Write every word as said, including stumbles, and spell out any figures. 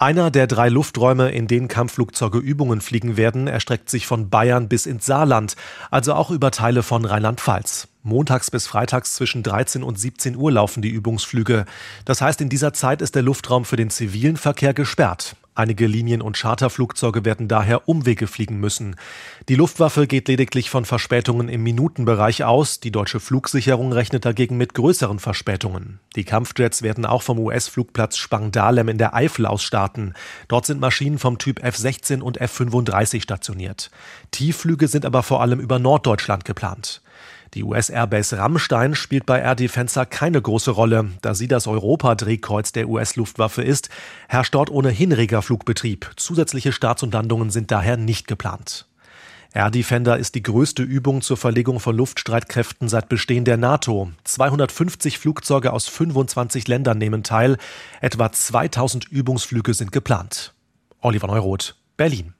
Einer der drei Lufträume, in denen Kampfflugzeuge Übungen fliegen werden, erstreckt sich von Bayern bis ins Saarland, also auch über Teile von Rheinland-Pfalz. Montags bis freitags zwischen dreizehn und siebzehn Uhr laufen die Übungsflüge. Das heißt, in dieser Zeit ist der Luftraum für den zivilen Verkehr gesperrt. Einige Linien- und Charterflugzeuge werden daher Umwege fliegen müssen. Die Luftwaffe geht lediglich von Verspätungen im Minutenbereich aus. Die deutsche Flugsicherung rechnet dagegen mit größeren Verspätungen. Die Kampfjets werden auch vom U S-Flugplatz Spangdahlem in der Eifel aus starten. Dort sind Maschinen vom Typ F sechzehn und F fünfunddreißig stationiert. Tiefflüge sind aber vor allem über Norddeutschland geplant. Die U S-Airbase Ramstein spielt bei Air Defensa keine große Rolle. Da sie das Europa-Drehkreuz der U S-Luftwaffe ist, herrscht dort ohnehin reger Flugbetrieb. Zusätzliche Starts und Landungen sind daher nicht geplant. Air Defender ist die größte Übung zur Verlegung von Luftstreitkräften seit Bestehen der NATO. zweihundertfünfzig Flugzeuge aus fünfundzwanzig Ländern nehmen teil. Etwa zweitausend Übungsflüge sind geplant. Oliver Neuroth, Berlin.